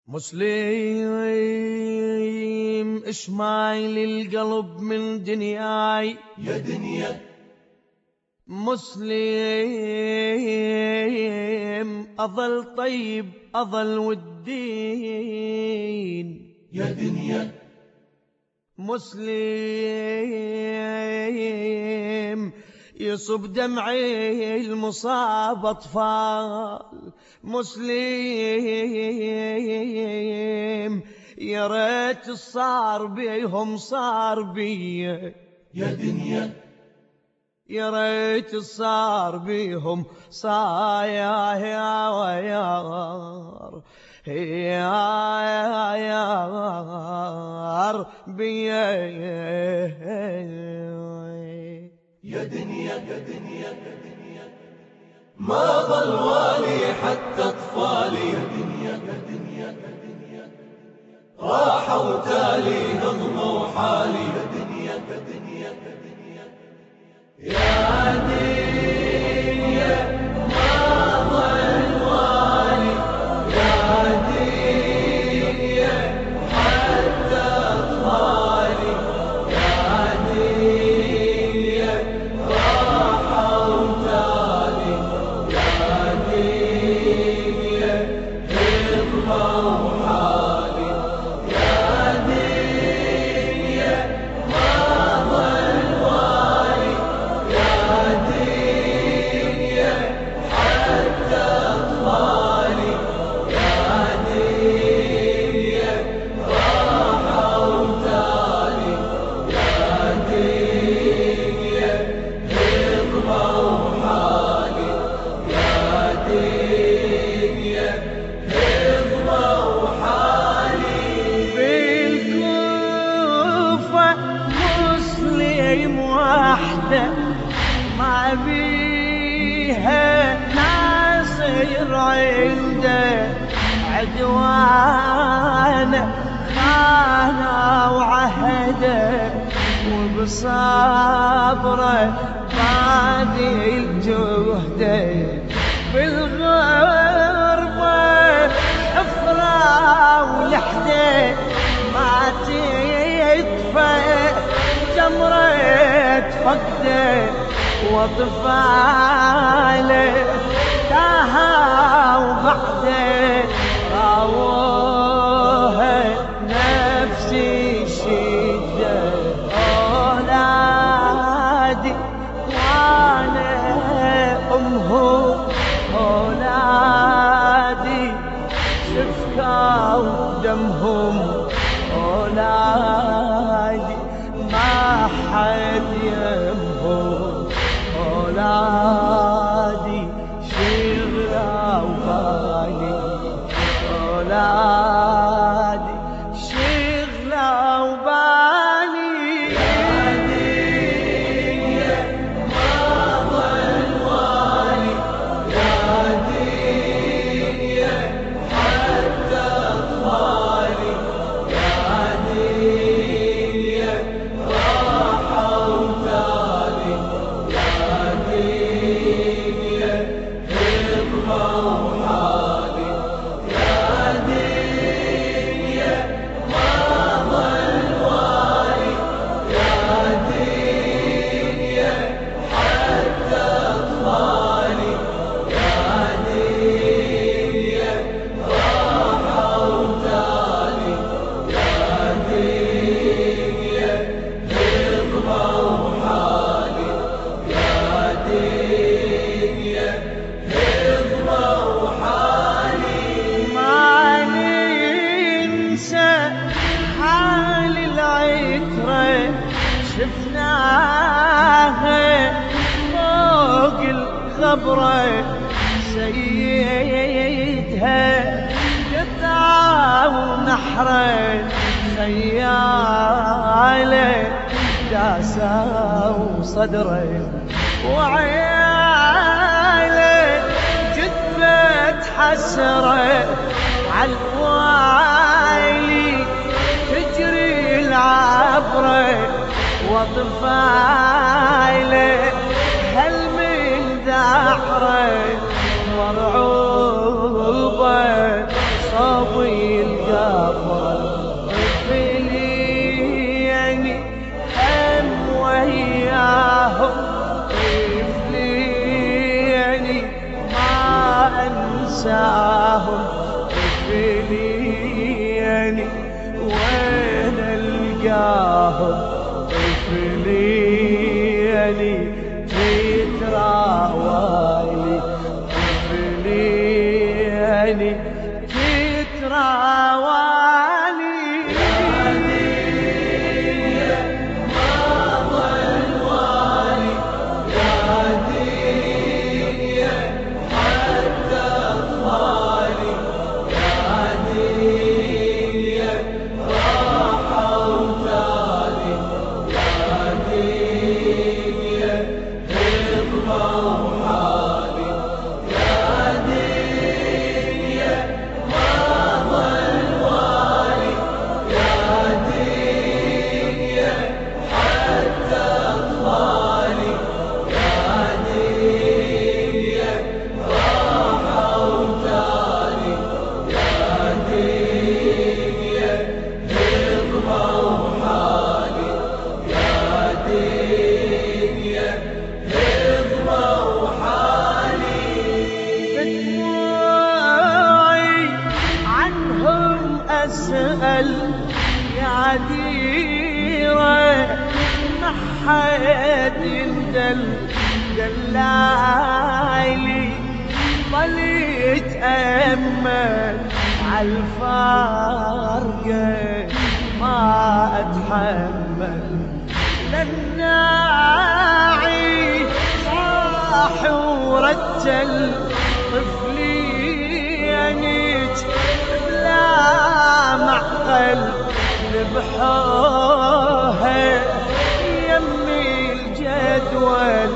مسلم اشمايل القلب من دنياي يا دنيا. مسلم أظل طيب أظل والدين يا دنيا. مسلم يصب دمعي المصاب أطفال. مسلم يا ريت صار بيهم صار بي يا دنيا. يا ريت صار بيهم صار بي يا دنيا. يا دنيا. ما ظل والي حتى اطفالي يا دنيا. يا دنيا. يا دنيا. راحوا تالي همه وحالي يا دنيا. يا دنيا. يا دنيا. يا دنيا ما ظل والي يا دنيا حتى اطفالي يا دنيا راحوا تالي يا دنيا همه وحالي يا دنيا ما ظل والي يا دنيا حتى اطفالي يا دنيا راحوا تالي يا دنيا همه وحالي يا دنيا همه وحالي. بالكوفة مسلم وحده ما بيها ناصر عنده عدوانه خانه وعهده وبصبره باذل جهده. بالغربة حفرة ولحده ما تطفى جمرة فقده واطفاله تاها وبعده راوها نفسي شده. أولادي وانا امهم أولادي سفكوا دمهم أولادي ما حد يمهم أولادي شغلة وبالي أولادي شغلة وبالي. يا دنيا ما ظل والي يا دنيا حتى اطفالي يا دنيا راحوا تالي يا دنيا همه وحالي يا دنيا ما ظل والي يا دنيا حتى اطفالي يا دنيا راحوا تالي يا دنيا همه وحالي يا دنيا همه وحالي. ما ننسى حال العترة شفناها فوق الخبرة سيدها قطعة ونحرة خيالة داسة وصدره وعياله جثة حسرة عالوالي تجري العبرة وطفايله هل من دحره مرعوبة صبي وانساهم طفليني وين القاهم طفليني تتراوالي طفليني تتراوالي أسأل يا عديرة ما حد يندل دلالي ضل يتأمل عالفارقة ما أتحمل للناعي صاح ورتل طفلي ينيت لا معقل ذبحوها يمي الجدول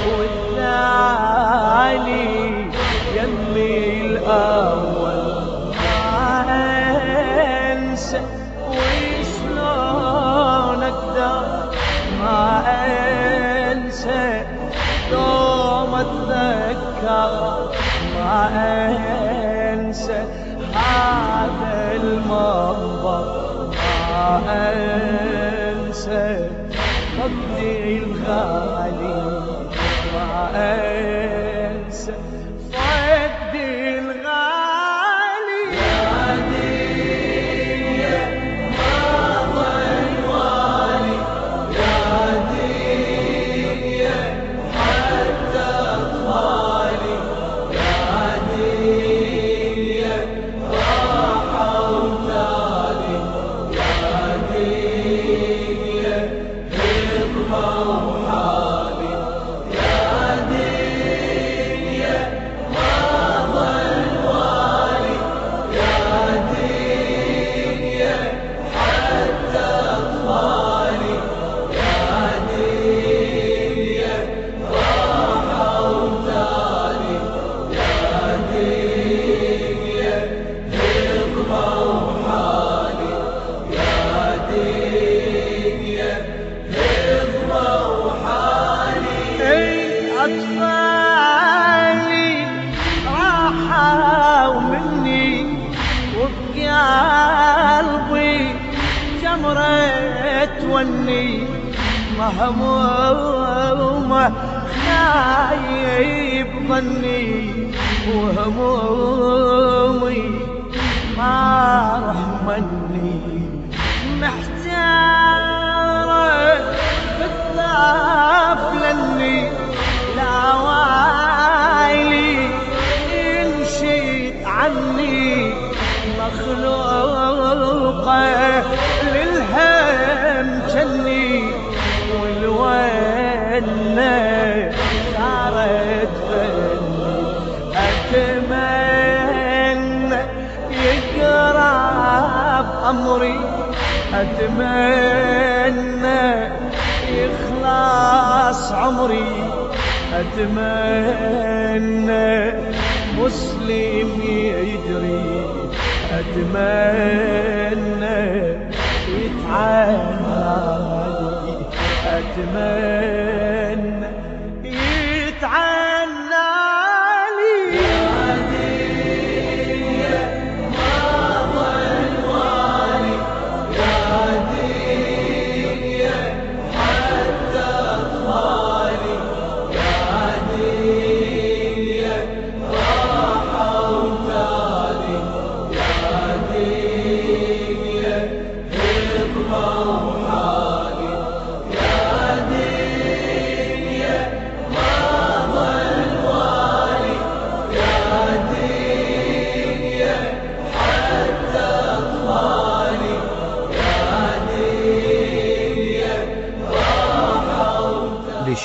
والثاني يمي الأول ما أنسى وشلون أقدر ما أنسى دوم أتذكر ما أنسى هذا المنظر ما أنسى فقدي الغالي ما أنسى فقدي الغالي يا هدية ما ضل والي يا هدية حتى أطفالي يا هدية أطفالي راحوا مني وبقلبي جمرة وني مهمومة خايب ظني وهمومي ما رحمني محتارة بالطاف لني لا وايلي يمشي عني مخلوقة للهم جني والونة صارت فني أتمنى يقرب أمري أتمنى يخلص عمري أتمنى مسلم يدري أتمنى يتعنى أتمنى يتعنى لي يا هدية ما ضل والي يا هدية حتى أطفالي يا هدية راحوا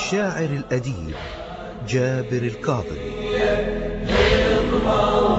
للشاعر الأديب جابر الكاظمي. يظهر